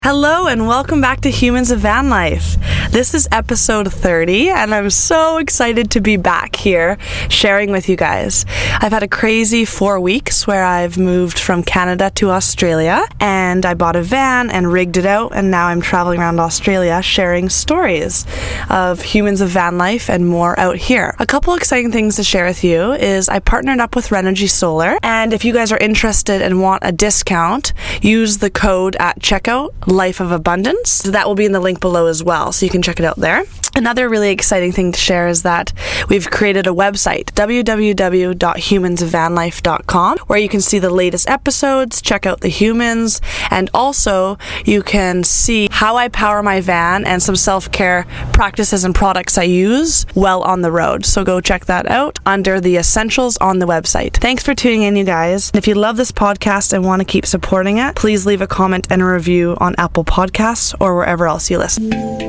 Hello and welcome back to Humans of Van Life. This is episode 30 and I'm so excited to be back here sharing with you guys. I've had a crazy 4 weeks where I've moved from Canada to Australia and I bought a van and rigged it out, and now I'm traveling around Australia sharing stories of Humans of Van Life and more out here. A couple exciting things to share with you is I partnered up with Renogy Solar, and if you guys are interested and want a discount, use the code at checkout Life of Abundance. So that will be in the link below as well, so you can check it out there. Another really exciting thing to share is that we've created a website, www.humansvanlife.com, where you can see the latest episodes, check out the humans, and also you can see how I power my van and some self-care practices and products I use while on the road. So go check that out under the essentials on the website. Thanks for tuning in, you guys. If you love this podcast and want to keep supporting it, please leave a comment and a review on Apple Podcasts or wherever else you listen.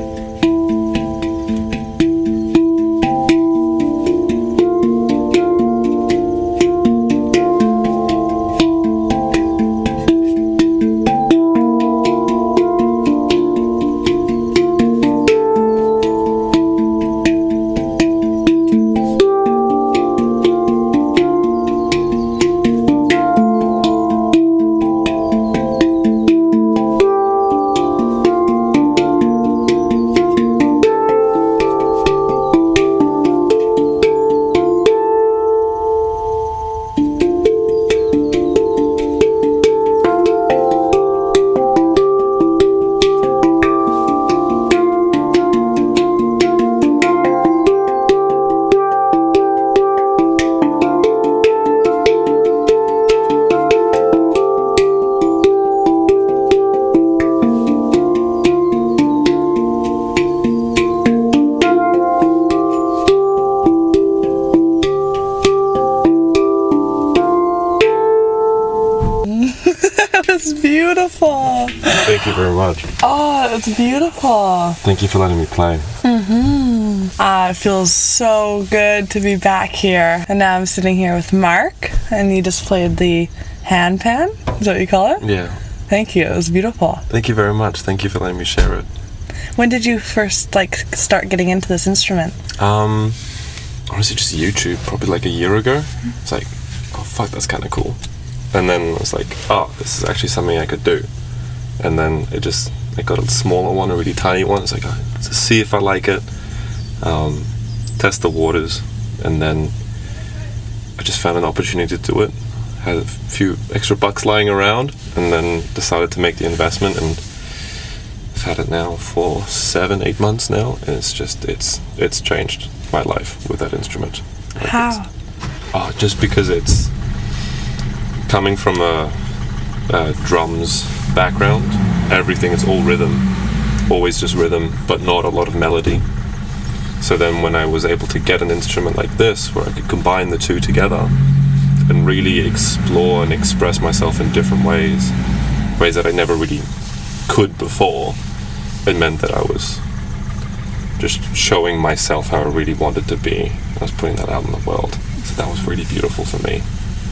It's beautiful. Thank you very much. Oh, it's beautiful. Thank you for letting me play. It feels so good to be back here. And now I'm sitting here with Mark, and you just played the handpan. Is that what you call it? Yeah. Thank you. It was beautiful. Thank you very much. Thank you for letting me share it. When did you first start getting into this instrument? Honestly, just YouTube, probably like a year ago. It's like, oh fuck, that's kind of cool. And then I was like, oh, this is actually something I could do. And then I got a smaller one, a really tiny one. It's like, to see if I like it, test the waters. And then I just found an opportunity to do it. Had a few extra bucks lying around, and then decided to make the investment. And I've had it now for 7-8 months now, and it's changed my life with that instrument. Like, how? Just because it's coming from a drums background, everything is all rhythm, always just rhythm, but not a lot of melody. So then when I was able to get an instrument like this, where I could combine the two together and really explore and express myself in different ways that I never really could before, it meant that I was just showing myself how I really wanted to be. I was putting that out in the world. So that was really beautiful for me.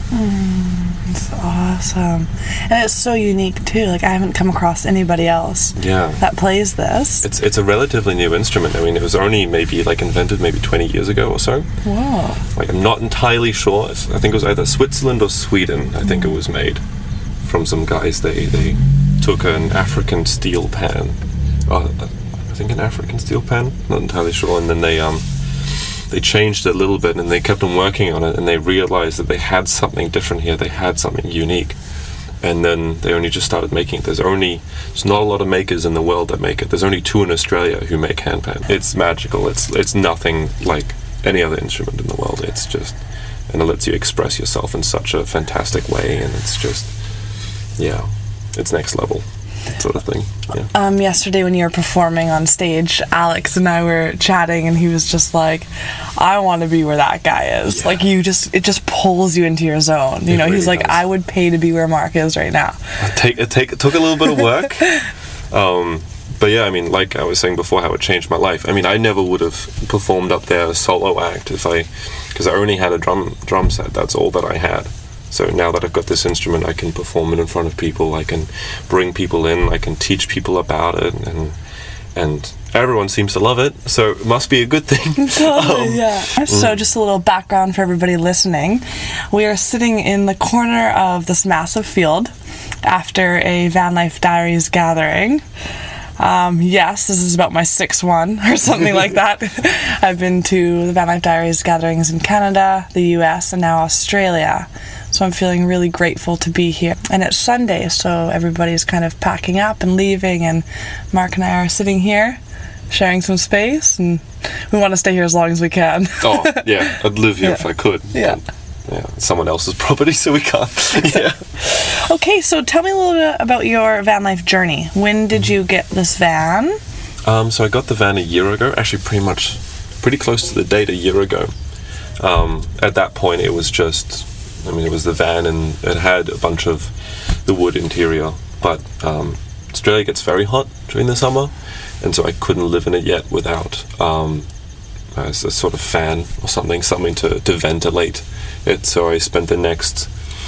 It's awesome. And it's so unique too. Like, I haven't come across anybody else that plays this. It's a relatively new instrument. I mean, it was only invented 20 years ago or so. Whoa. Like, I'm not entirely sure. I think it was either Switzerland or Sweden. I think it was made from some guys. They took an African steel pan. I think an African steel pan. Not entirely sure. And then they changed it a little bit, and they kept on working on it, and they realized that they had something different here. They had something unique, and then they only just started making it. There's not a lot of makers in the world that make it. There's only 2 in Australia who make handpan. It's magical. It's nothing like any other instrument in the world. It's just, and it lets you express yourself in such a fantastic way, and it's just, it's next level sort of thing. Yeah. Yesterday when you were performing on stage, Alex and I were chatting, and he was just like, I want to be where that guy is. Yeah. Like, it just pulls you into your zone. You know, really he's like, does. I would pay to be where Mark is right now. It took a little bit of work. But yeah, I mean, like I was saying before, how it changed my life. I mean, I never would have performed up there a solo act because I only had a drum set. That's all that I had. So now that I've got this instrument, I can perform it in front of people. I can bring people in. I can teach people about it, and everyone seems to love it. So it must be a good thing. So just a little background for everybody listening. We are sitting in the corner of this massive field after a Van Life Diaries gathering. Yes, this is about my 6th one or something like that. I've been to the Van Life Diaries gatherings in Canada, the US, and now Australia. So I'm feeling really grateful to be here. And it's Sunday, so everybody's kind of packing up and leaving, and Mark and I are sitting here sharing some space, and we want to stay here as long as we can. Oh, yeah, I'd live here if I could. Yeah. It's someone else's property, so we can't. Yeah. Okay, so tell me a little bit about your van life journey. When did you get this van? So I got the van a year ago, actually pretty close to the date a year ago. At that point, it was just, it was the van, and it had a bunch of the wood interior, but Australia gets very hot during the summer, and so I couldn't live in it yet without a sort of fan or something to ventilate it. So I spent the next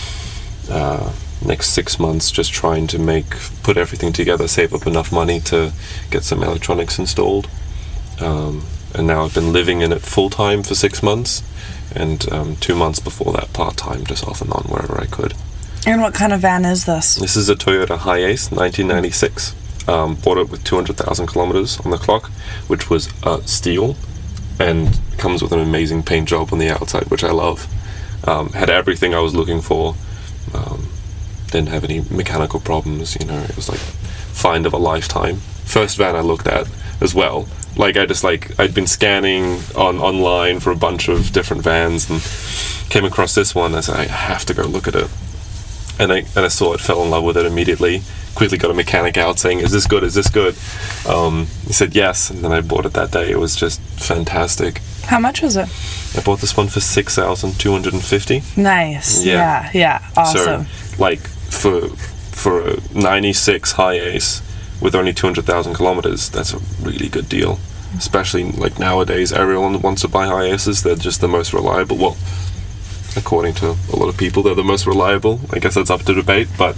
6 months just trying to put everything together, save up enough money to get some electronics installed, and now I've been living in it full-time for 6 months, and 2 months before that part-time, just off and on wherever I could. And what kind of van is this? This is a Toyota Hiace 1996. Bought it with 200,000 kilometers on the clock, which was steel, and comes with an amazing paint job on the outside, which I love. Had everything I was looking for. Didn't have any mechanical problems. It was like find of a lifetime. First van I looked at as well. I'd been scanning online for a bunch of different vans and came across this one. I said, I have to go look at it. And I saw it, fell in love with it immediately. Quickly got a mechanic out saying, is this good? Is this good? He said yes, and then I bought it that day. It was just fantastic. How much was it? I bought this one for $6,250. Nice. Yeah. Awesome. So, for a 96 Hiace with only 200,000 kilometers, that's a really good deal. Especially nowadays, everyone wants to buy Hiaces. They're just the most reliable. Well, according to a lot of people, they're the most reliable. I guess that's up to debate, but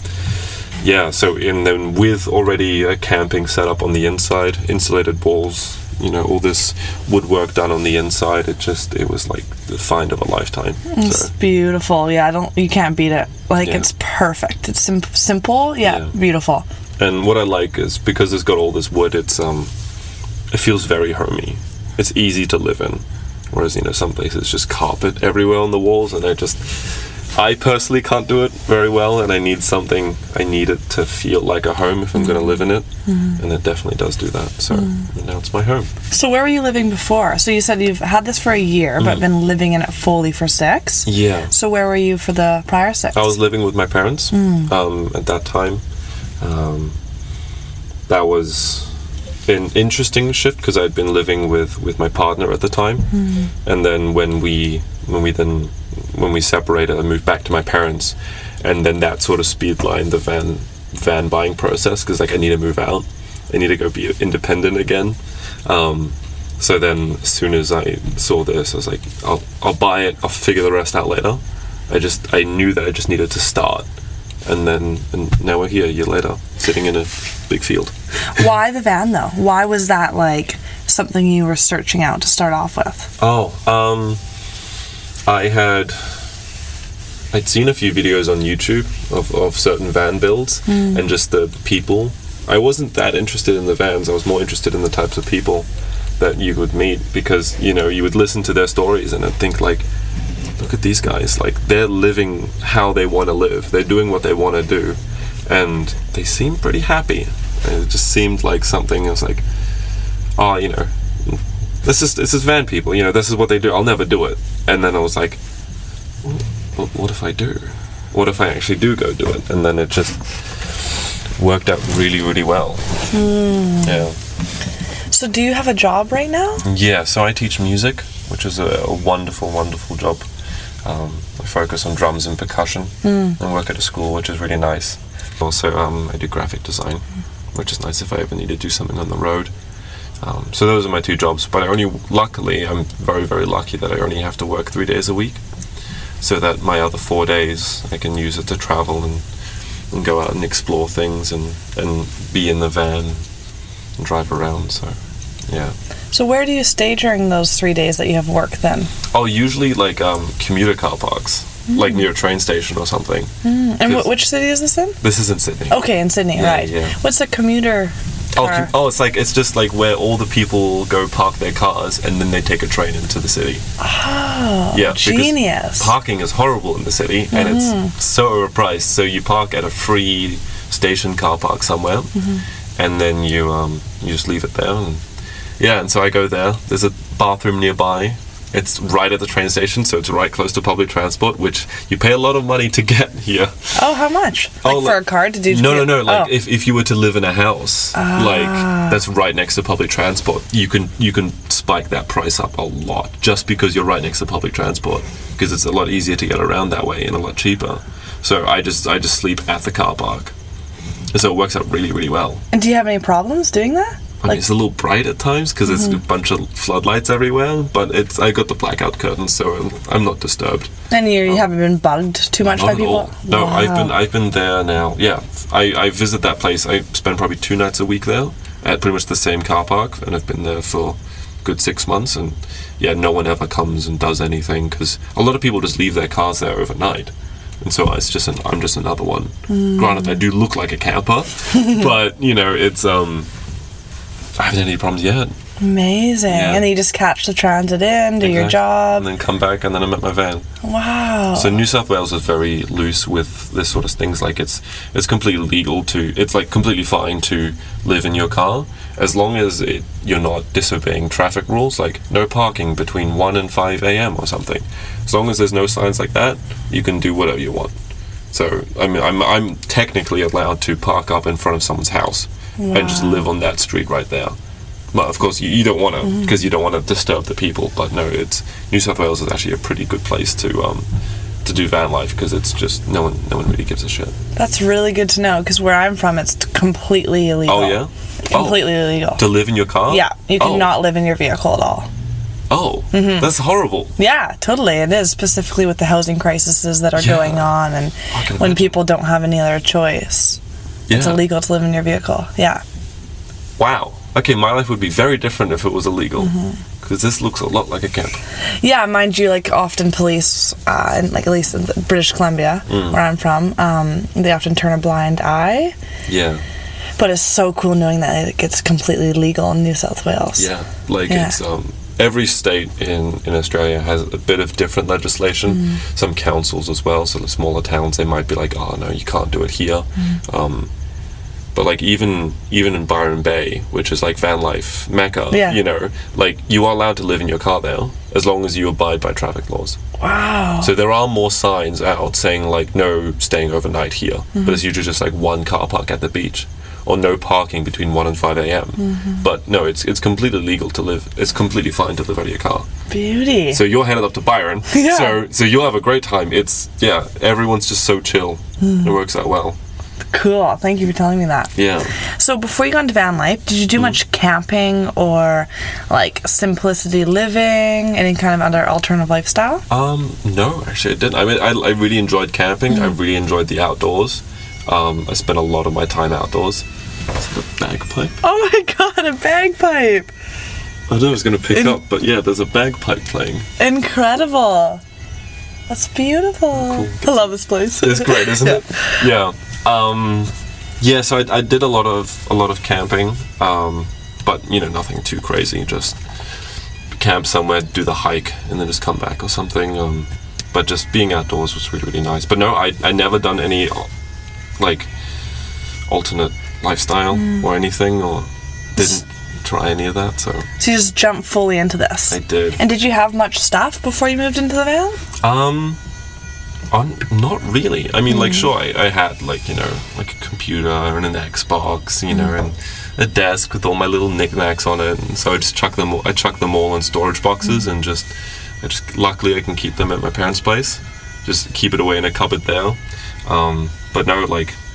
and then with already a camping setup on the inside, insulated walls, all this woodwork done on the inside, it was like the find of a lifetime. It's beautiful. You can't beat it. It's perfect. It's simple, beautiful. And what I like is, because it's got all this wood, it feels very homey. It's easy to live in. Whereas, some places just carpet everywhere on the walls, and I personally can't do it very well, and I need it to feel like a home if I'm going to live in it, and it definitely does do that. So now it's my home. So where were you living before? So you said you've had this for a year, but been living in it fully for 6? Yeah. So where were you for the prior 6? I was living with my parents at that time. That was an interesting shift, because I'd been living with my partner at the time, and then when we separated, I moved back to my parents, and then that sort of speedlined the van buying process, because I need to move out, I need to go be independent again. So then as soon as I saw this, I was like, I'll buy it, I'll figure the rest out later. I knew that I just needed to start, and now we're here a year later, sitting in a big field. Why the van though? Why was that something you were searching out to start off with? I'd seen a few videos on YouTube of certain van builds, and just the people. I wasn't that interested in the vans. I was more interested in the types of people that you would meet, because you would listen to their stories and I'd think look at these guys, they're living how they want to live, they're doing what they want to do, and they seem pretty happy. And it just seemed like something. I was like, this is van people, this is what they do, I'll never do it. And then I was like, well, what if I do? What if I actually do go do it? And then it just worked out really, really well. Yeah. So do you have a job right now? Yeah, so I teach music, which is a wonderful, wonderful job. I focus on drums and percussion, and work at a school, which is really nice. Also, I do graphic design, which is nice if I ever need to do something on the road. So those are my 2 jobs, but luckily, I'm very, very lucky that I only have to work 3 days a week. so that my other 4 days I can use it to travel and go out and explore things and be in the van and drive around. So yeah. So where do you stay during those 3 days that you have work then? Oh, usually like commuter car parks, like near a train station or something. And which city is this in? This is in Sydney. Okay, in Sydney, Yeah, right. yeah. What's a commuter car? It's just like where all the people go park their cars and then they take a train into the city. Oh, Yeah, genius. Parking is horrible in the city and it's so overpriced. So you park at a free station car park somewhere, and then you just leave it there. And so I go there. There's a bathroom nearby. It's right at the train station, so it's right close to public transport, which you pay a lot of money to get here. Oh, how much? Like for a car to do? No. Like if you were to live in a house, like that's right next to public transport, you can spike that price up a lot just because you're right next to public transport, because it's a lot easier to get around that way and a lot cheaper. So I just sleep at the car park, and so it works out really, really well. And do you have any problems doing that? I mean, it's a little bright at times because there's a bunch of floodlights everywhere, but I got the blackout curtains, so I'm not disturbed. And you haven't been bugged too much by people? All. No, Wow. I've been there now. Yeah, I visit that place. I spend probably 2 nights a week there at pretty much the same car park, and I've been there for a good 6 months. And yeah, no one ever comes and does anything because a lot of people just leave their cars there overnight. And so I'm just another one. Granted, I do look like a camper, but it's I haven't had any problems yet. Amazing. Yeah. And then you just catch the transit in, do your Exactly. job. And then come back, and then I'm at my van. Wow. So New South Wales is very loose with this sort of things. Like it's completely legal it's like completely fine to live in your car as long as you're not disobeying traffic rules, like no parking between 1 and 5 a.m. or something. As long as there's no signs like that, you can do whatever you want. So I mean, I'm technically allowed to park up in front of someone's house and just live on that street right there. Well, of course, you don't want to, because you don't want to disturb the people. But no, New South Wales is actually a pretty good place to do van life, because it's just no one really gives a shit. That's really good to know, because where I'm from, it's completely illegal. Oh yeah, Completely illegal. To live in your car? Yeah, you cannot live in your vehicle at all. Oh, that's horrible. Yeah, totally. It is, specifically with the housing crises that are going on, and when people don't have any other choice. Yeah. It's illegal to live in your vehicle. Yeah. Wow. Okay, my life would be very different if it was illegal, because this looks a lot like a camp. Yeah, mind you, like often police, and like at least in British Columbia, where I'm from, they often turn a blind eye. Yeah. But it's so cool knowing that it's completely legal in New South Wales. Yeah. Like it's every state in Australia has a bit of different legislation. Some councils as well, so the smaller towns, they might be like, oh no, you can't do it here. But like even in Byron Bay, which is like van life mecca, like you are allowed to live in your car there as long as you abide by traffic laws. Wow. So there are more signs out saying like no staying overnight here, but it's usually just like one car park at the beach, or no parking between 1 and 5 a.m. But no, it's completely legal to live. It's completely fine to live out of your car. Beauty. So you're headed up to Byron. Yeah. So you'll have a great time. Everyone's just so chill. It works out well. Cool. Thank you for telling me that. Yeah. So before you got into van life, did you do much camping or like simplicity living, any kind of other alternative lifestyle? No, actually I didn't. I mean, I really enjoyed camping. I really enjoyed the outdoors. I spent a lot of my time outdoors. It's like a bagpipe. Oh my god, a bagpipe! I don't know if it's going to pick up, but yeah, there's a bagpipe playing. Incredible. That's beautiful. Cool. I love this place. It's great, isn't it? Yeah. So I did a lot of camping, but nothing too crazy. Just camp somewhere, do the hike, and then just come back or something. But just being outdoors was really, really nice. But no, I never done any like alternate lifestyle or anything, or didn't try any of that. So you just jumped fully into this. I did. And did you have much stuff before you moved into the van? Not really. I mean, like, sure, I had, like, like a computer and an Xbox, and a desk with all my little knickknacks on it. And so I just chuck them all in storage boxes, and luckily I can keep them at my parents' place. Just keep it away in a cupboard there. But no, like,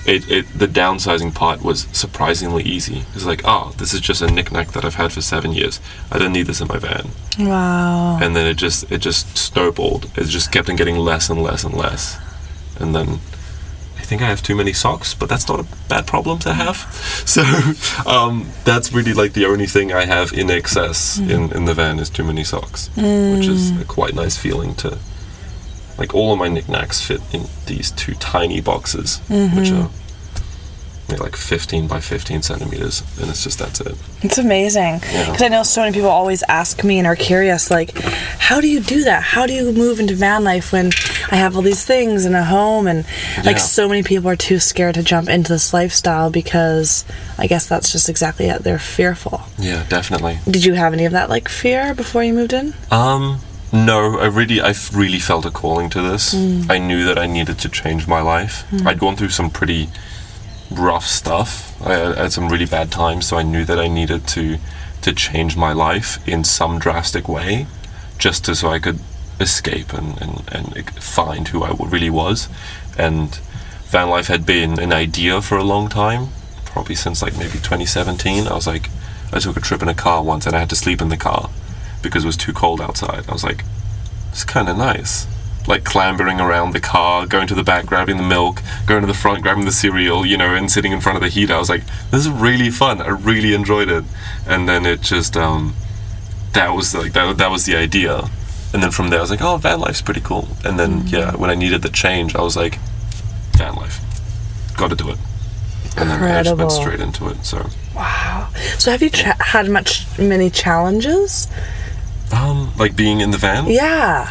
the downsizing part was surprisingly easy. It's like, this is just a knick-knack that I've had for 7 years. I don't need this in my van. Wow. And then it just snowballed. It just kept on getting less and less and less. And then I think I have too many socks, but that's not a bad problem to have. So that's really like the only thing I have in excess in the van is too many socks, which is a quite nice feeling to, like, all of my knickknacks fit in these 2 tiny boxes, which are like 15 by 15 centimeters, and that's it. It's amazing, because I know so many people always ask me and are curious, like, how do you do that? How do you move into van life when I have all these things in a home? And like, so many people are too scared to jump into this lifestyle because I guess that's just exactly it. They're fearful. Yeah, definitely. Did you have any of that, like, fear before you moved in? No, I really felt a calling to this. I knew that I needed to change my life. I'd gone through some pretty rough stuff. I had some really bad times, so I knew that I needed to change my life in some drastic way, just so I could escape and find who I really was. And van life had been an idea for a long time, probably since like maybe 2017. I took a trip in a car once, and I had to sleep in the car because it was too cold outside. I was like, it's kind of nice. Like clambering around the car, going to the back, grabbing the milk, going to the front, grabbing the cereal, and sitting in front of the heater. I was like, this is really fun. I really enjoyed it. And then it just, that was the idea. And then from there I was like, oh, van life's pretty cool. And then, when I needed the change, I was like, van life. Got to do it. And then I just went straight into it, so. Wow. So have you had many challenges? Like being in the van? Yeah.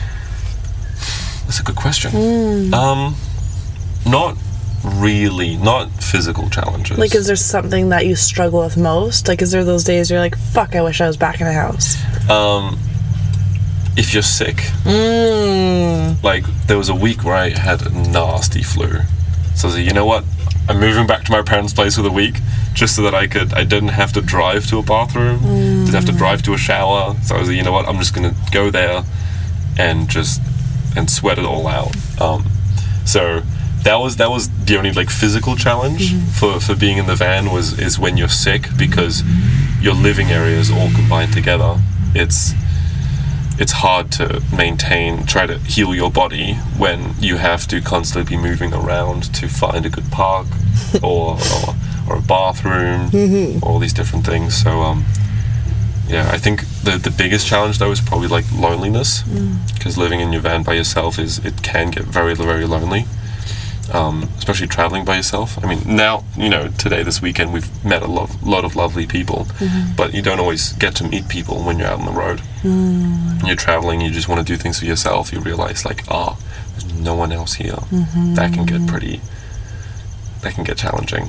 That's a good question. Not really, not physical challenges. Like, is there something that you struggle with most? Like, is there those days you're like, fuck, I wish I was back in the house? If you're sick. Like, there was a week where I had a nasty flu. So I was like, you know what? I'm moving back to my parents' place for the week, just so that I didn't have to drive to a bathroom, didn't have to drive to a shower. So I was like, you know what? I'm just going to go there and sweat it all out. So that was the only like physical challenge for being in the van is when you're sick, because your living areas all combined together. It's hard to try to heal your body when you have to constantly be moving around to find a good park or a bathroom, all these different things. So I think the biggest challenge though is probably like loneliness, because living in your van by yourself it can get very, very lonely, especially traveling by yourself. I mean, now, today, this weekend, we've met a lot of lovely people, but you don't always get to meet people when you're out on the road. When you're traveling, you just want to do things for yourself. You realize like, there's no one else here. That can get challenging.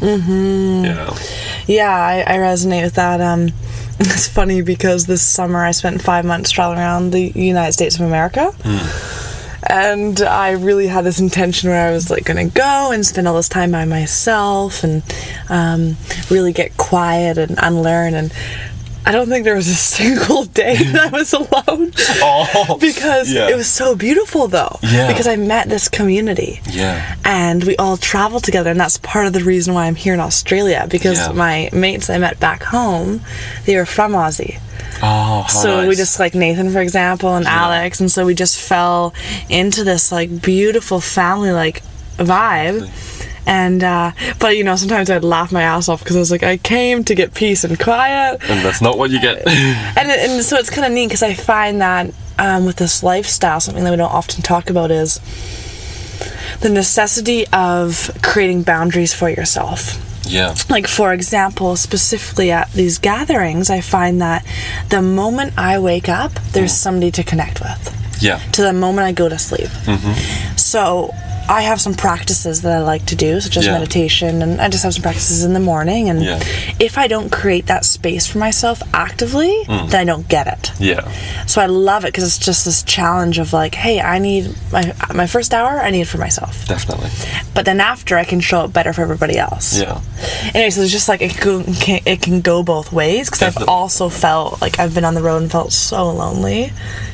Yeah, I resonate with that. It's funny because this summer I spent 5 months traveling around the United States of America. And I really had this intention where I was like going to go and spend all this time by myself and really get quiet and unlearn. And I don't think there was a single day that I was alone. Because it was so beautiful though. Because I met this community. And we all traveled together, and that's part of the reason why I'm here in Australia, because my mates I met back home, they were from Aussie. So nice. We just, like Nathan, for example, and Alex, and so we just fell into this like beautiful family like vibe. And but sometimes I'd laugh my ass off because I was like, I came to get peace and quiet, and that's not what you get. and so it's kind of neat because I find that with this lifestyle, something that we don't often talk about is the necessity of creating boundaries for yourself. Like, for example, specifically at these gatherings, I find that the moment I wake up, there's somebody to connect with. To the moment I go to sleep. So I have some practices that I like to do, such as meditation, and I just have some practices in the morning. And if I don't create that space for myself actively, then I don't get it. So I love it because it's just this challenge of like, hey, I need my first hour, I need it for myself. Definitely. But then after, I can show up better for everybody else. Anyway, so it's just like it can go both ways, because I've also felt like I've been on the road and felt so lonely.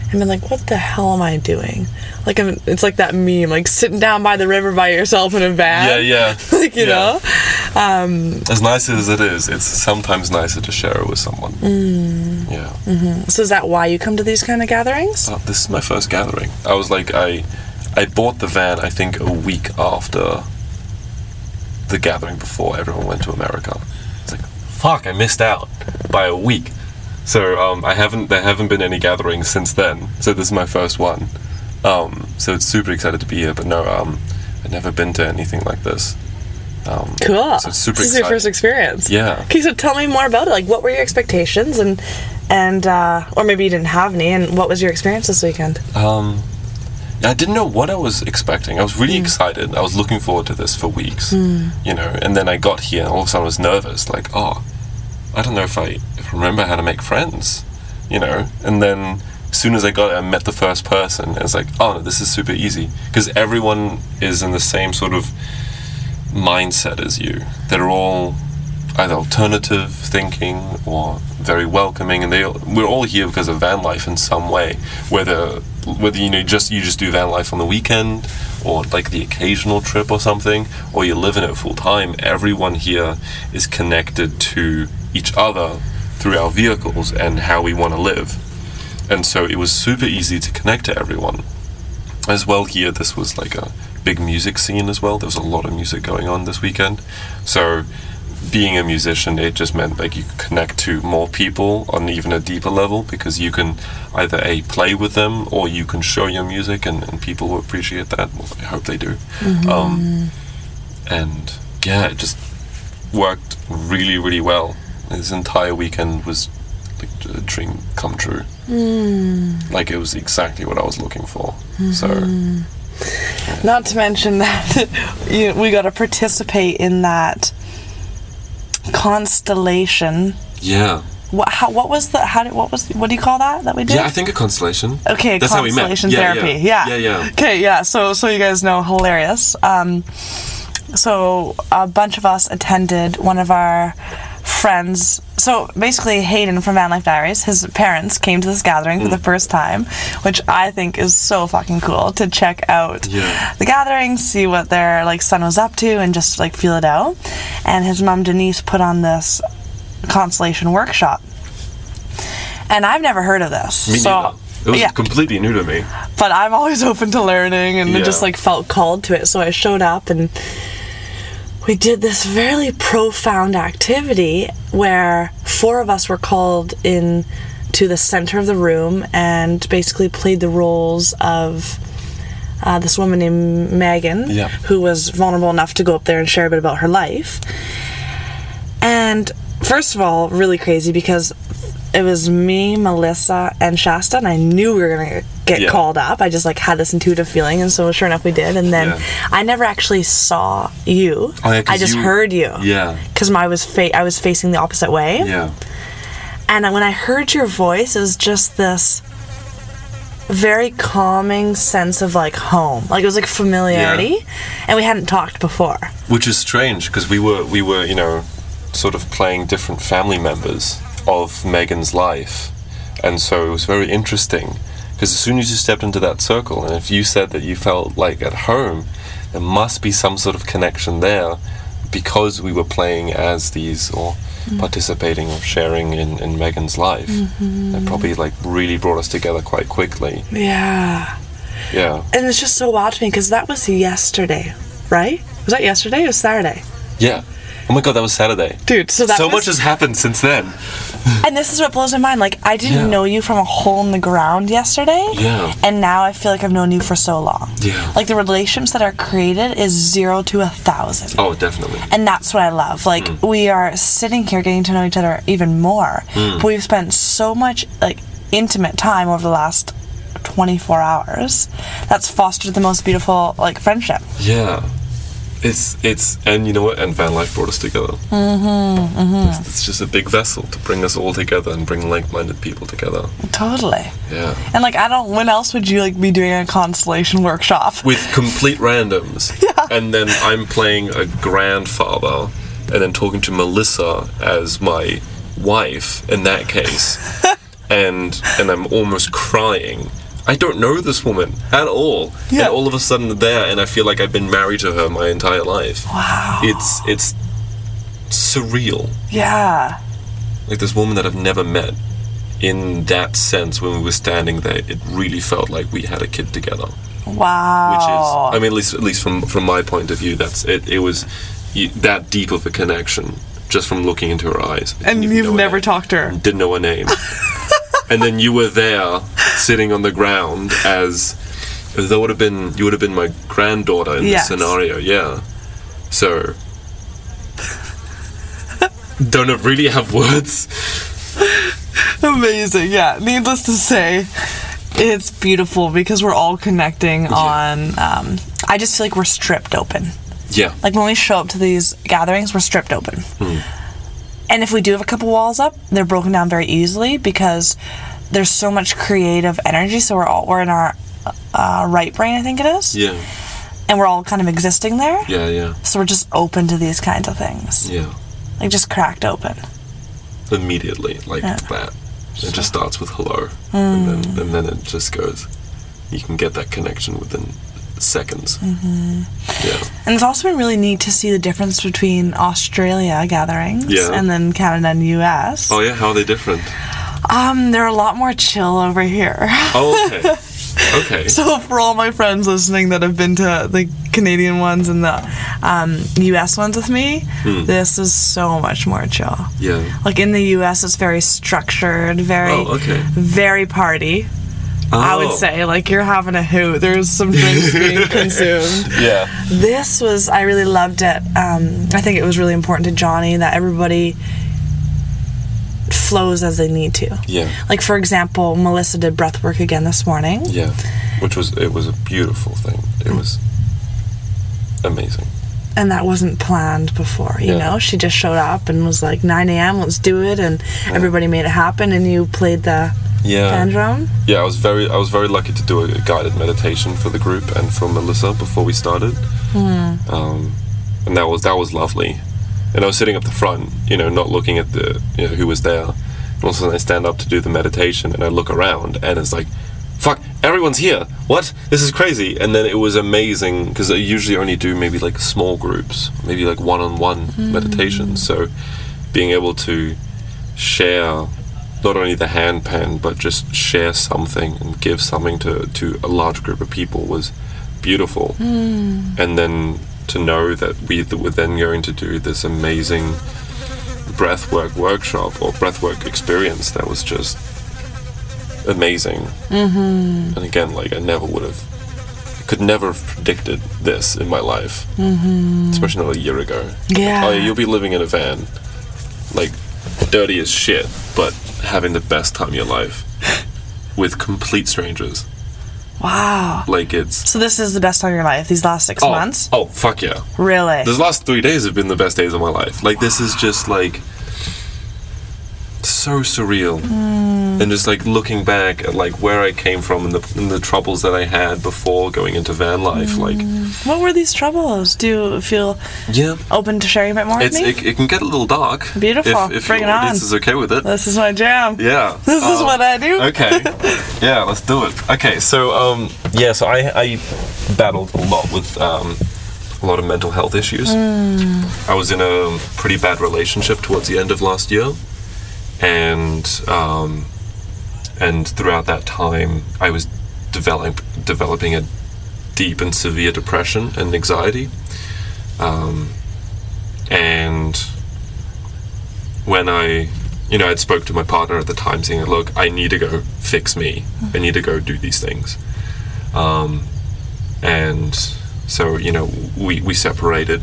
and been like, what the hell am I doing? Like, it's like that meme, like sitting down by the river by yourself in a van. Yeah. Like, you know? As nice as it is, it's sometimes nicer to share it with someone. Yeah. So is that why you come to these kind of gatherings? This is my first gathering. I was like, I bought the van, I think, a week after the gathering before everyone went to America. It's like, fuck, I missed out by a week. So there haven't been any gatherings since then. So this is my first one. So it's super excited to be here. But no, I've never been to anything like this. Cool. So it's super This is your first experience. Yeah. Okay, so tell me more about it. Like, what were your expectations, and or maybe you didn't have any, and what was your experience this weekend? I didn't know what I was expecting. I was really excited. I was looking forward to this for weeks, you know. And then I got here, and all of a sudden I was nervous. Like, I don't know if I remember how to make friends, you know. And then as soon as I got it, I met the first person. And it's like, oh no, this is super easy because everyone is in the same sort of mindset as you. They're all either alternative thinking or very welcoming, and we're all here because of van life in some way. Whether you know you just do van life on the weekend, or like the occasional trip or something, or you live in it full time. Everyone here is connected to each other through our vehicles and how we want to live, and so it was super easy to connect to everyone. As well, here this was like a big music scene as well. There was a lot of music going on this weekend, so being a musician, it just meant like you could connect to more people on even a deeper level, because you can either play with them or you can show your music, and people will appreciate that. Well, I hope they do. And yeah, it just worked really, really well. This entire weekend was like a dream come true. Like, it was exactly what I was looking for. So, not to mention that we got to participate in that constellation. Yeah. What do you call that we did? Yeah, I think a constellation. Okay, that's constellation how we met. therapy. Yeah. Okay, yeah. So you guys know, hilarious. So a bunch of us attended one of our friends. So basically, Hayden from Van Life Diaries, his parents came to this gathering for the first time, which I think is so fucking cool to check out the gathering, see what their like son was up to, and just like feel it out. And his mom Denise put on this constellation workshop, and I've never heard of this. Me neither. It was completely new to me. But I'm always open to learning, and I just like felt called to it. So I showed up, and we did this very profound activity where 4 of us were called in to the center of the room and basically played the roles of this woman named Megan, who was vulnerable enough to go up there and share a bit about her life. And first of all, really crazy because it was me, Melissa, and Shasta, and I knew we were going to get called up. I just like had this intuitive feeling, and so sure enough we did. And then I never actually saw you. I just heard you. Yeah. Because I was facing the opposite way. Yeah. And when I heard your voice, it was just this very calming sense of like home. Like, it was like familiarity, and we hadn't talked before. Which is strange because we were you know, sort of playing different family members of Megan's life, and so it was very interesting because as soon as you stepped into that circle, and if you said that you felt like at home, there must be some sort of connection there because we were playing as these, or participating or sharing in Megan's life. That probably like really brought us together quite quickly. Yeah. And it's just so wild to me because that was yesterday, right? Was that yesterday or Saturday? Yeah. Oh my god, that was Saturday. Dude, so much has happened since then. And this is what blows my mind. Like, I didn't know you from a hole in the ground yesterday. Yeah. And now I feel like I've known you for so long. Yeah. Like, the relationships that are created is 0 to 1,000. Oh, definitely. And that's what I love. Like, we are sitting here getting to know each other even more. But we've spent so much, like, intimate time over the last 24 hours that's fostered the most beautiful, like, friendship. Yeah. It's and you know what, and van life brought us together. It's just a big vessel to bring us all together and bring like-minded people together. Totally. Yeah. And like, when else would you like be doing a constellation workshop with complete randoms? And then I'm playing a grandfather and then talking to Melissa as my wife in that case. and I'm almost crying. I don't know this woman at all. Yeah. And all of a sudden there, and I feel like I've been married to her my entire life. Wow. It's surreal. Yeah. Like this woman that I've never met. In that sense, when we were standing there, it really felt like we had a kid together. Wow. Which is, I mean, at least from my point of view, that's it. It was that deep of a connection just from looking into her eyes. And you've never talked to her. Didn't know her name. And then you were there, sitting on the ground, as though you would have been my granddaughter in this scenario. Yeah. So don't really have words. Amazing. Yeah. Needless to say, it's beautiful because we're all connecting on. I just feel like we're stripped open. Yeah. Like when we show up to these gatherings, we're stripped open. And if we do have a couple walls up, they're broken down very easily because there's so much creative energy. So we're in our right brain, I think it is. Yeah. And we're all kind of existing there. Yeah, yeah. So we're just open to these kinds of things. Yeah. Like just cracked open. Immediately, like that. It just starts with hello, and then it just goes. You can get that connection within seconds. Yeah. And it's also been really neat to see the difference between Australia gatherings and then Canada and US. Oh yeah, how are they different? They're a lot more chill over here. Oh, okay. Okay. So for all my friends listening that have been to the Canadian ones and the US ones with me, this is so much more chill. Yeah. Like in the US, it's very structured, very party. Oh. I would say, like, you're having a hoot. There's some drinks being consumed. Yeah. I really loved it. I think it was really important to Johnny that everybody flows as they need to. Yeah. Like, for example, Melissa did breath work again this morning. Yeah. It was a beautiful thing. It was amazing. And that wasn't planned before, you know? She just showed up and was like, 9 a.m., let's do it, and everybody made it happen, and you played the Pandrome. Yeah, I was very lucky to do a guided meditation for the group and for Melissa before we started. And that was lovely. And I was sitting up the front, not looking at who was there. And all of a sudden I stand up to do the meditation and I look around and it's like, fuck, everyone's here. What? This is crazy. And then it was amazing because I usually only do maybe like small groups, maybe like one-on-one meditations. So being able to share not only the handpan, but just share something and give something to a large group of people was beautiful. And then to know that we were then going to do this amazing breathwork workshop or breathwork experience that was just amazing. And again, like I could never have predicted this in my life, especially not a year ago. Yeah. Like, oh, you'll be living in a van, like dirty as shit, but having the best time of your life with complete strangers. Wow. Like So this is the best time of your life, these last 6 months? Oh, fuck yeah. Really? These last 3 days have been the best days of my life. Like, this is just, like, so surreal. And just, like, looking back at, like, where I came from and the troubles that I had before going into van life, like... What were these troubles? Do you feel open to sharing a bit more with me? It can get a little dark. Beautiful. If Bring it on. This is okay with it. This is my jam. Yeah. This is what I do. Okay. Yeah, let's do it. Okay, so, so I battled a lot with a lot of mental health issues. I was in a pretty bad relationship towards the end of last year. And throughout that time, I was developing a deep and severe depression and anxiety. And when I'd spoke to my partner at the time saying, look, I need to go fix me. I need to go do these things. And so, we separated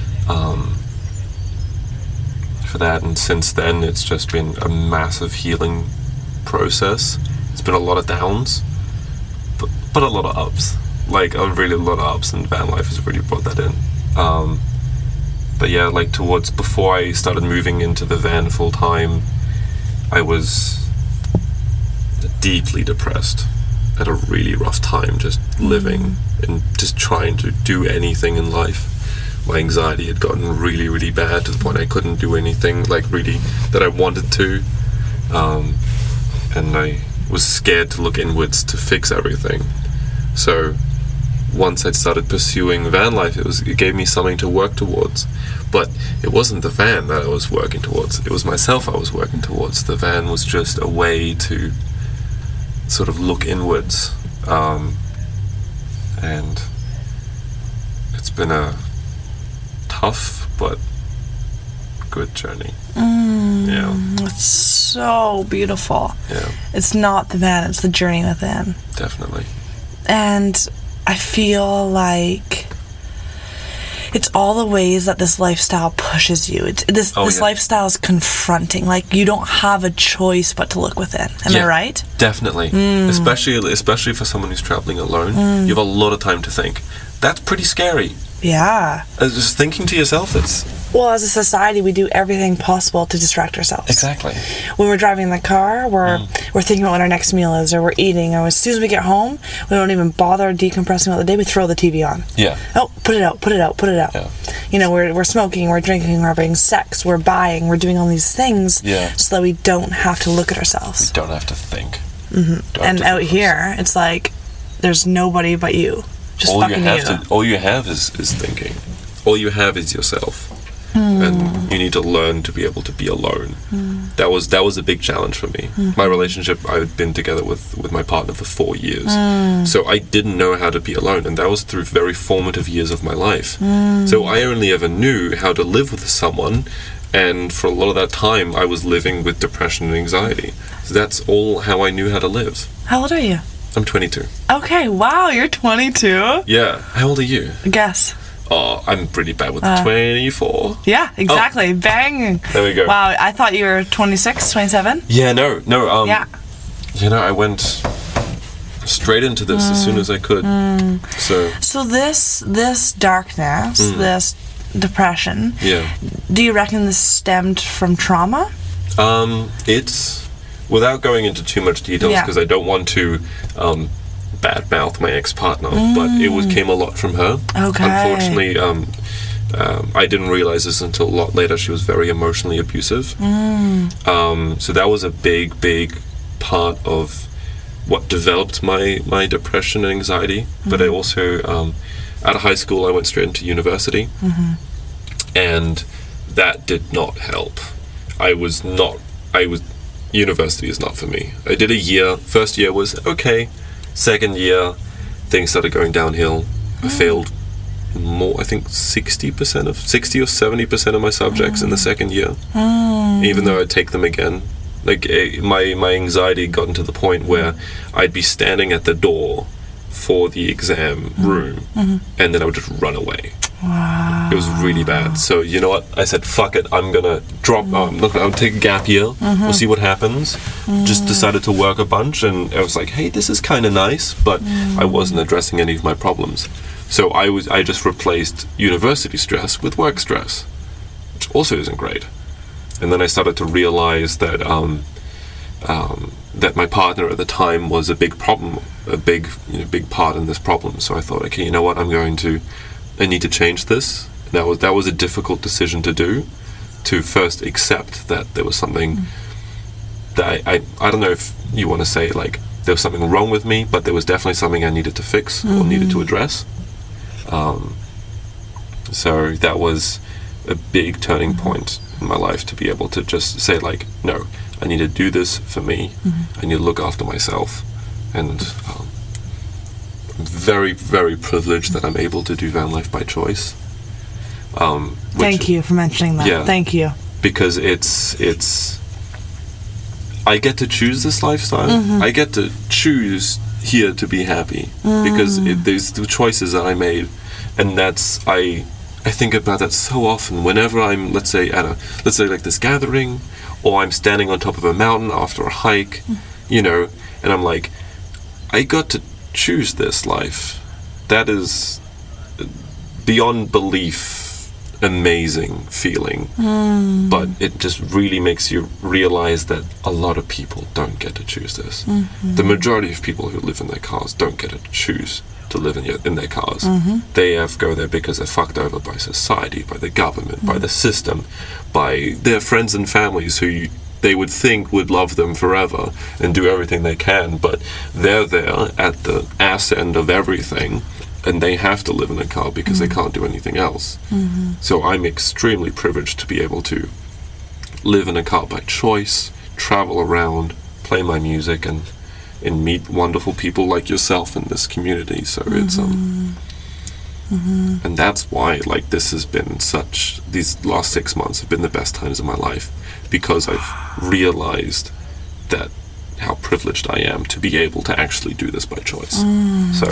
for that. And since then, it's just been a massive healing process. It's been a lot of downs, but a lot of ups. Like, really a lot of ups, and van life has really brought that in. But yeah, like before I started moving into the van full time, I was deeply depressed. Had a really rough time just living and just trying to do anything in life. My anxiety had gotten really, really bad to the point I couldn't do anything like really that I wanted to. and I was scared to look inwards to fix everything. So once I'd started pursuing van life, it gave me something to work towards. But it wasn't the van that I was working towards, it was myself I was working towards. The van was just a way to sort of look inwards, and it's been a tough but good journey. Yeah. It's so beautiful. Yeah. It's not the van, it's the journey within. Definitely. And I feel like it's all the ways that this lifestyle pushes you. This lifestyle is confronting. Like, you don't have a choice but to look within. Am I right? Definitely. Especially for someone who's traveling alone. You have a lot of time to think. That's pretty scary. Yeah. Just thinking to yourself, well, as a society, we do everything possible to distract ourselves. Exactly. When we're driving in the car, we're thinking about what our next meal is, or we're eating, or as soon as we get home, we don't even bother decompressing about the day. We throw the TV on. Yeah. Oh, put it out. Yeah. You know, we're smoking, we're drinking, we're having sex, we're buying, we're doing all these things so that we don't have to look at ourselves. We don't have to think. And out here, it's like there's nobody but you. Just fucking you. All you have is thinking. All you have is yourself. And you need to learn to be able to be alone. That was a big challenge for me. My relationship, I'd been together with my partner for 4 years. So I didn't know how to be alone, and that was through very formative years of my life. So I only ever knew how to live with someone, and for a lot of that time I was living with depression and anxiety. So that's all how I knew how to live. How old are you? I'm 22. Okay, wow, you're 22? Yeah. How old are you? Guess. Oh, I'm pretty bad with 24. Yeah, exactly. Oh. Bang. There we go. Wow, I thought you were 26, 27. Yeah, no. Yeah. You know, I went straight into this as soon as I could. So this darkness, this depression. Yeah. Do you reckon this stemmed from trauma? It's, without going into too much details, because I don't want to badmouth my ex-partner, but it came a lot from her. Okay. Unfortunately, I didn't realize this until a lot later. She was very emotionally abusive. So that was a big part of what developed my depression and anxiety. But I also, out of high school, I went straight into university, and that did not help. University is not for me. I did a year. First year was okay. Second year, things started going downhill. I failed more, I think 60 or 70% of my subjects in the second year, even though I'd take them again. Like, my anxiety got to the point where I'd be standing at the door for the exam room, and then I would just run away. Wow. It was really bad. So you know what? I said, fuck it. I'm gonna drop. I'll take a gap year. We'll see what happens. Just decided to work a bunch, and I was like, hey, this is kind of nice, but I wasn't addressing any of my problems. So I just replaced university stress with work stress, which also isn't great. And then I started to realize that that my partner at the time was a big problem, a big part in this problem. So I thought, okay, you know what? I need to change this. That was a difficult decision to do, to first accept that there was something that I don't know if you want to say, like, there was something wrong with me, but there was definitely something I needed to fix or needed to address. So that was a big turning point in my life, to be able to just say, like, no, I need to do this for me. I need to look after myself. And I'm very, very privileged that I'm able to do van life by choice. Thank you for mentioning that. Yeah, thank you. Because it's I get to choose this lifestyle. I get to choose here to be happy, because there's the choices that I made, and that's I think about that so often whenever I'm, let's say like this gathering, or I'm standing on top of a mountain after a hike, and I'm like, I got to choose this life. That is beyond belief amazing feeling, but it just really makes you realize that a lot of people don't get to choose this. The majority of people who live in their cars don't get to choose to live in their cars. They go there because they're fucked over by society, by the government, by the system, by their friends and families who they would think would love them forever and do everything they can, but they're there at the ass end of everything, and they have to live in a car because they can't do anything else. So I'm extremely privileged to be able to live in a car by choice, travel around, play my music, and meet wonderful people like yourself in this community. So it's and that's why, like, this has been these last 6 months have been the best times of my life, because I've realized that how privileged I am to be able to actually do this by choice. So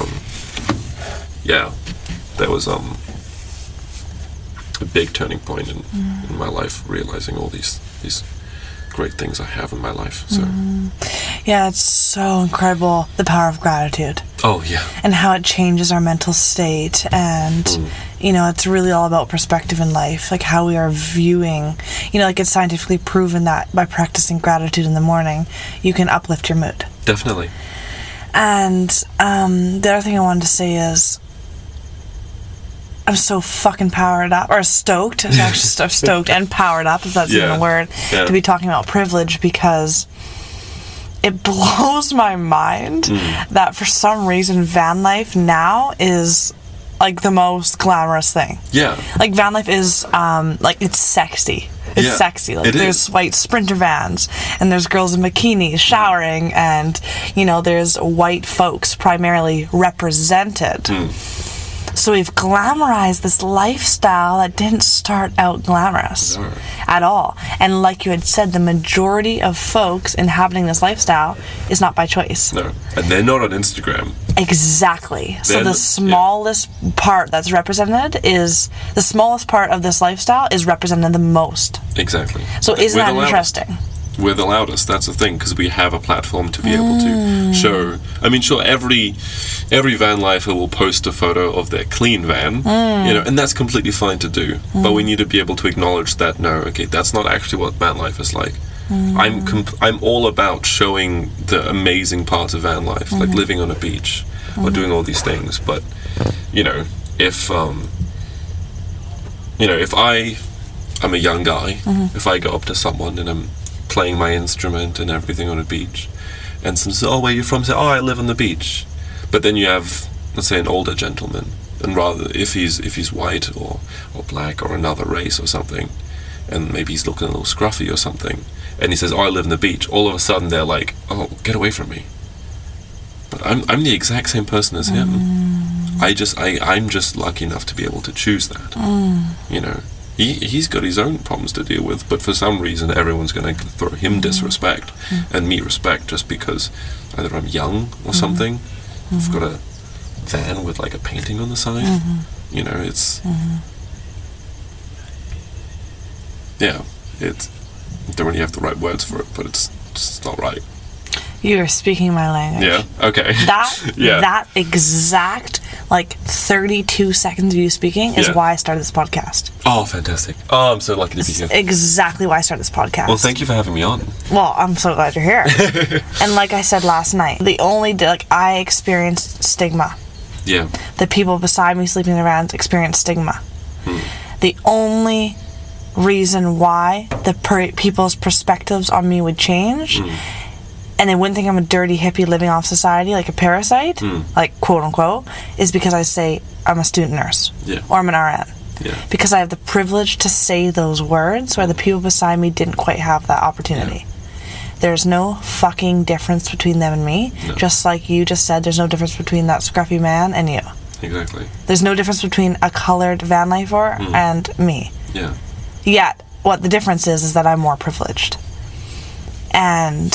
yeah, there was a big turning point in my life, realizing all these great things I have in my life. So yeah, it's so incredible, the power of gratitude. Oh yeah. And how it changes our mental state, and you know, it's really all about perspective in life, like how we are viewing, you know, like it's scientifically proven that by practicing gratitude in the morning, you can uplift your mood. Definitely. And the other thing I wanted to say is, I'm so fucking powered up, or stoked. I'm actually stoked and powered up, if that's even a word, to be talking about privilege, because it blows my mind that for some reason van life now is like the most glamorous thing. Yeah. Like van life is like, it's sexy. It's sexy. Like there's white Sprinter vans, and there's girls in bikinis showering, and you know, there's white folks primarily represented. So we've glamorized this lifestyle that didn't start out glamorous at all. And like you had said, the majority of folks inhabiting this lifestyle is not by choice. No, and they're not on Instagram. Exactly. So the smallest part that's represented is, the smallest part of this lifestyle is represented the most. Exactly. So isn't that interesting? We're the loudest, that's the thing, because we have a platform to be able to show. I mean, sure, every van lifer will post a photo of their clean van, you know, and that's completely fine to do. But we need to be able to acknowledge that, no, okay, that's not actually what van life is like. I'm all about showing the amazing parts of van life, like living on a beach or doing all these things. But you know, if I'm a young guy, if I go up to someone and I'm playing my instrument and everything on a beach, and some say, oh, where are you from? Say, oh, I live on the beach. But then you have, let's say, an older gentleman, and rather, if he's white or black or another race or something, and maybe he's looking a little scruffy or something, and he says, oh, I live on the beach, all of a sudden they're like, oh, get away from me. But I'm the exact same person as him. I'm just lucky enough to be able to choose that. You know, he's got his own problems to deal with, but for some reason everyone's going to throw him disrespect and me respect just because either I'm young or something. I've got a van with like a painting on the side. You know, it's I don't really have the right words for it, but it's just not right. You're speaking my language. Yeah, okay. That exact, like, 32 seconds of you speaking is why I started this podcast. Oh, fantastic. Oh, I'm so lucky to be here. Exactly why I started this podcast. Well, thank you for having me on. Well, I'm so glad you're here. And like I said last night, I experienced stigma. Yeah. The people beside me sleeping in their vans experienced stigma. The only reason why people's perspectives on me would change, and they wouldn't think I'm a dirty hippie living off society, like a parasite, like quote unquote, is because I say I'm a student nurse or I'm an RN. Yeah. Because I have the privilege to say those words where the people beside me didn't quite have that opportunity. There's no fucking difference between them and me. No. Just like you just said, there's no difference between that scruffy man and you. Exactly. There's no difference between a colored van lifer and me. Yeah. Yet, what the difference is that I'm more privileged. And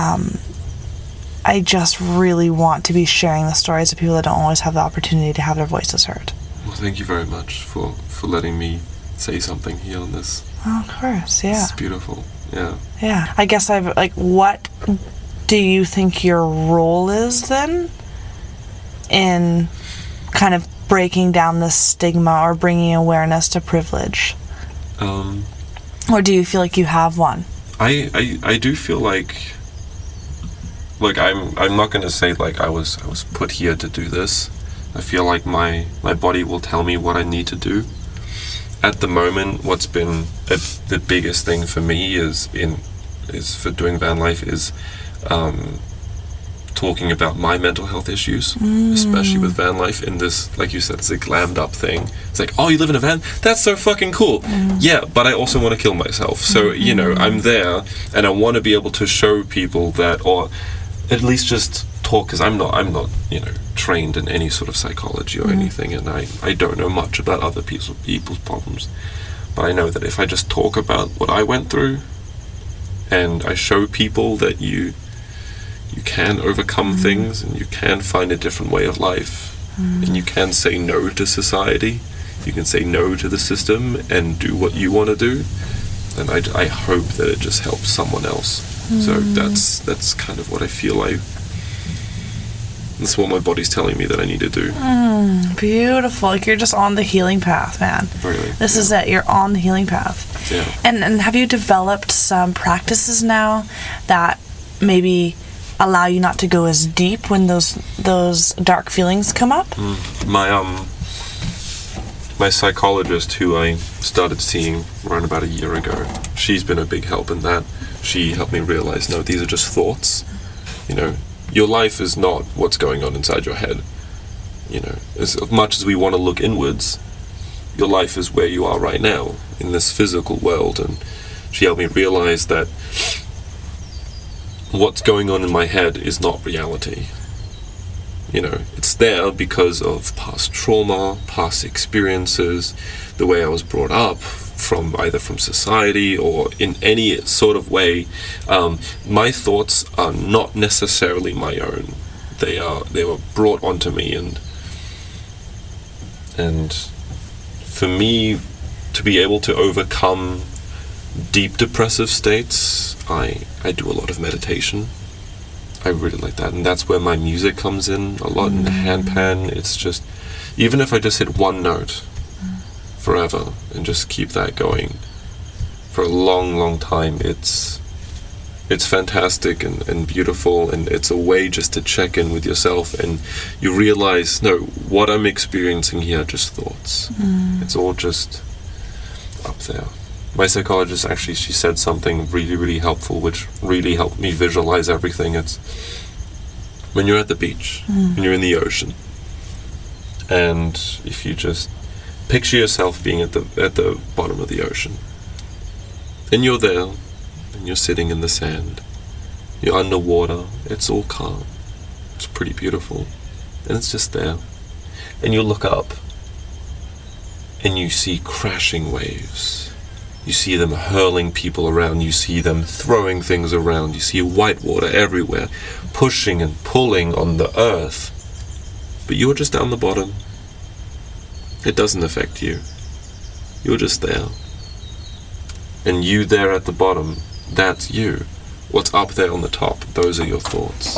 I just really want to be sharing the stories of people that don't always have the opportunity to have their voices heard. Well, thank you very much for letting me say something here on this. Oh, of course, yeah. It's beautiful, yeah. Yeah, I guess what do you think your role is then in kind of breaking down this stigma or bringing awareness to privilege? Or do you feel like you have one? I do feel like I'm not going to say like I was put here to do this. I feel like my body will tell me what I need to do. At the moment, what's been the biggest thing for me is in is for doing van life is talking about my mental health issues, especially with van life in this, like you said, it's a glammed up thing. It's like, oh, you live in a van? That's so fucking cool. Yeah, but I also want to kill myself. So, you know, I'm there and I want to be able to show people that, or at least just talk, because I'm not, you know, trained in any sort of psychology or anything, and I don't know much about other people's problems. But I know that if I just talk about what I went through and I show people that you can overcome things and you can find a different way of life and you can say no to society, you can say no to the system and do what you want to do, then I hope that it just helps someone else. So that's kind of what I feel like. That's what my body's telling me that I need to do. Beautiful. Like you're just on the healing path, man. Really. This is it. You're on the healing path. Yeah. And have you developed some practices now that maybe allow you not to go as deep when those dark feelings come up? My psychologist, who I started seeing around about a year ago, she's been a big help in that. She helped me realize, no, these are just thoughts. You know, your life is not what's going on inside your head. You know, as much as we want to look inwards, your life is where you are right now in this physical world. And she helped me realize that what's going on in my head is not reality. You know, it's there because of past trauma, past experiences, the way I was brought up, from either from society or in any sort of way. My thoughts are not necessarily my own. They were brought onto me, and for me to be able to overcome deep depressive states, I do a lot of meditation. I really like that, and that's where my music comes in a lot. In the handpan, it's just, even if I just hit one note forever and just keep that going for a long time, it's fantastic and beautiful, and it's a way just to check in with yourself, and you realize, no, what I'm experiencing here are just thoughts. It's all just up there. My psychologist, actually, she said something really helpful, which really helped me visualize everything. It's when you're at the beach, when you're in the ocean, and if you just picture yourself being at the bottom of the ocean, and you're there, and you're sitting in the sand, you're underwater, it's all calm, it's pretty beautiful, and it's just there, and you look up, and you see crashing waves. You see them hurling people around, you see them throwing things around, you see white water everywhere, pushing and pulling on the earth. But you're just down the bottom. It doesn't affect you. You're just there. And you there at the bottom, that's you. What's up there on the top, those are your thoughts.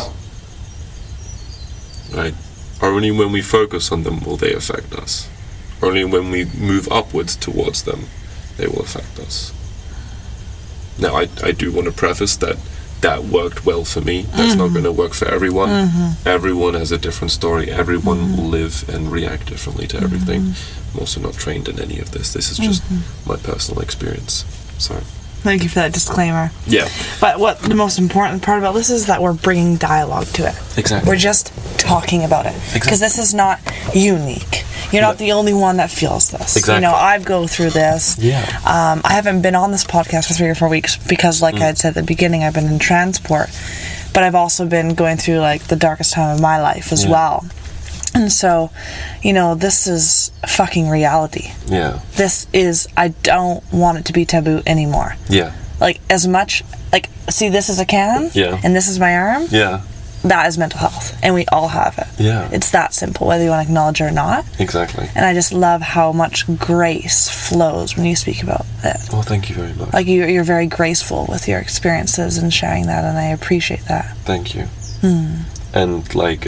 Right? Only when we focus on them will they affect us. Only when we move upwards towards them, they will affect us. Now, I do want to preface that worked well for me. That's not going to work for everyone. Everyone has a different story. Everyone will live and react differently to everything. I'm also not trained in any of this. This is just my personal experience. So, Thank you for that disclaimer. yeah, But what the most important part about this is that we're bringing dialogue to it. exactly. We're just talking about it. Because this is not unique. You're not the only one that feels this. Exactly. You know, I go through this. Yeah. I haven't been on this podcast for 3 or 4 weeks because, like I had said at the beginning, I've been in transport. But I've also been going through, like, the darkest time of my life as well. And so, you know, this is fucking reality. Yeah. This is, I don't want it to be taboo anymore. Yeah. Like, as much, like, see, this is a can, Yeah. and this is my arm. Yeah. That is mental health, and we all have it. Yeah. It's that simple, whether you want to acknowledge it or not. Exactly. And I just love how much grace flows when you speak about it. Well, thank you very much. Like, you're very graceful with your experiences and sharing that, and I appreciate that. Thank you. And like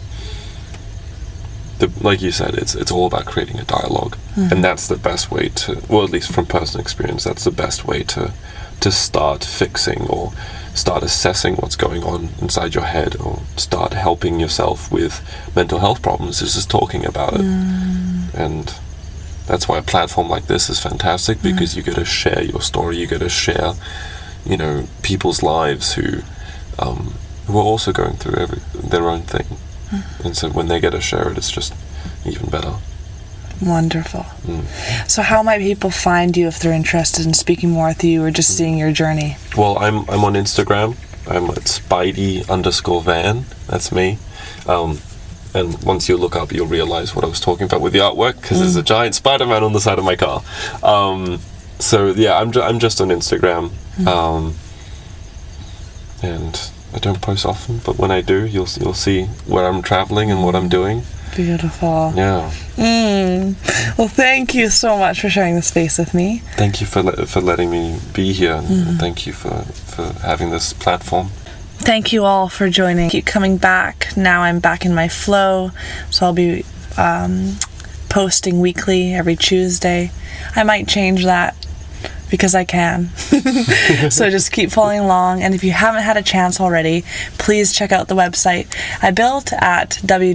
like you said, it's all about creating a dialogue, and that's the best way to, well, at least from personal experience, that's the best way to start fixing or start assessing what's going on inside your head, or start helping yourself with mental health problems, is just talking about it. And that's why a platform like this is fantastic, because you get to share your story, you get to share people's lives who are also going through their own thing. And so when they get to share it, it's just even better. Wonderful. So how might people find you if they're interested in speaking more with you or just seeing your journey? Well, I'm on Instagram. I'm at Spidey_Van. That's me. And once you look up, you'll realize what I was talking about with the artwork, because there's a giant Spider-Man on the side of my car. So yeah, I'm just on Instagram. And I don't post often, but when I do, you'll see where I'm traveling and what I'm doing. Beautiful. Yeah. Well, thank you so much for sharing the space with me. Thank you for letting me be here, and thank you for having this platform. Thank you all for joining. Keep coming back. Now I'm back in my flow, so I'll be posting weekly every Tuesday. I might change that because I can. So just keep following along, and if you haven't had a chance already, please check out the website I built at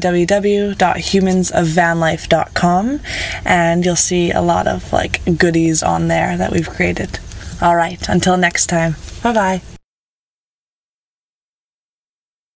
www.humansofvanlife.com, and you'll see a lot of goodies on there that we've created. All right, until next time. Bye-bye.